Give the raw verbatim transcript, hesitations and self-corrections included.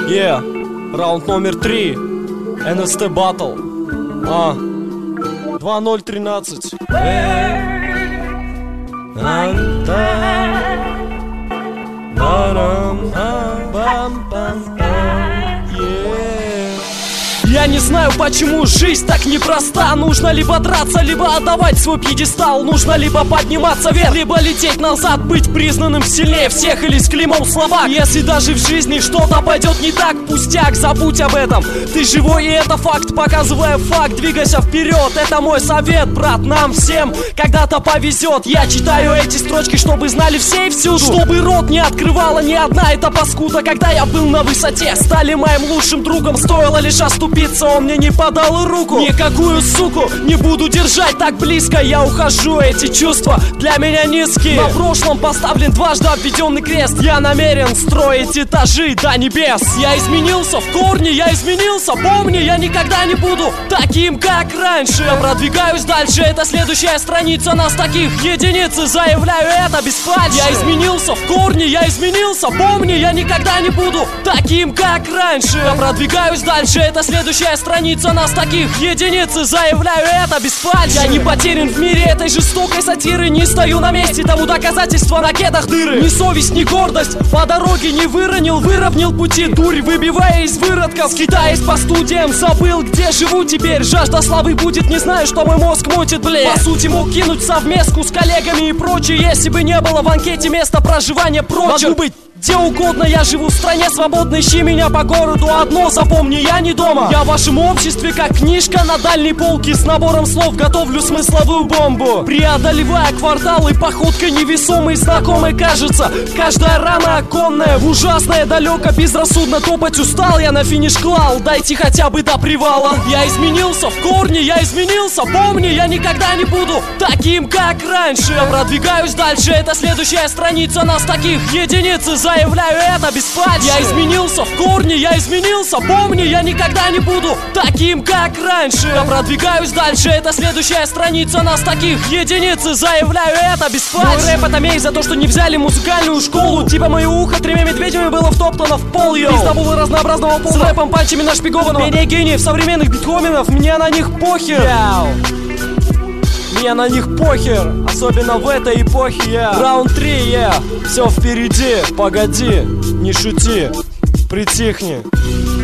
Yeah, раунд номер три. эн эс тэ Battle. А, два ноль тринадцать. Я не знаю, почему жизнь так непроста. Нужно либо драться, либо отдавать свой пьедестал. Нужно либо подниматься вверх, либо лететь назад. Быть признанным сильнее всех или с клеймом слова. Если даже в жизни что-то пойдет не так, пустяк, забудь об этом. Ты живой, и это факт. Показывая факт, двигайся вперед. Это мой совет, брат, нам всем когда-то повезет. Я читаю эти строчки, чтобы знали все и всюду. Чтобы рот не открывала ни одна эта паскуда. Когда я был на высоте, стали моим лучшим другом. Стоило лишь оступить, он мне не подал руку. Никакую суку не буду держать так близко. Я ухожу, эти чувства для меня низкие. На прошлом поставлен дважды обведенный крест. Я намерен строить этажи до небес. Я изменился в корне, я изменился. Помни, я никогда не буду таким, как раньше. Я продвигаюсь дальше, это следующая страница. Нас таких единицы, заявляю это без фальши. Я изменился в корне, я изменился. Помни, я никогда не буду таким, как раньше. Я продвигаюсь дальше, это следующая страница. Нас таких единицы, заявляю это без фальши. Я не потерян в мире этой жестокой сатиры. Не стою на месте, тому доказательства на кедах дыры. Ни совесть, ни гордость по дороге не выронил. Выровнял пути, дурь выбивая из выродков. Скитаясь по студиям, забыл, где живу теперь. Жажда славы будет, не знаю, что мой мозг мутит, блин. По сути мог кинуть совместку с коллегами и прочее, если бы не было в анкете места проживания прочих. Могу быть где угодно, я живу в стране свободной. Ищи меня по городу, одно запомни, я не дома. Я в вашем обществе, как книжка на дальней полке. С набором слов готовлю смысловую бомбу. Преодолевая кварталы, походкой невесомой, знакомой кажется каждая рана оконная. В ужасное далеко, безрассудно топать устал. Я на финиш клал, дайте хотя бы до привала. Я изменился в корне, я изменился. Помни, я никогда не буду таким, как раньше. Я продвигаюсь дальше, это следующая страница. Нас таких единицы, заявляю это без фальши. Я изменился в корне, я изменился. Помни, я никогда не буду таким, как раньше. Я продвигаюсь дальше, это следующая страница. Нас таких единицы, заявляю это без фальши. Мой рэп это месть за то, что не взяли музыкальную школу. Типа мое ухо тремя медведями было втоптано в пол, йоу. Пиздобулы разнообразного пола. С рэпом, панчами нашпигованного. Менее гениев, современных битхоменов. Мне на них похер. Яу. Мне на них похер, особенно в этой эпохе, я yeah. Раунд три, я yeah. Все впереди, погоди, не шути, притихни.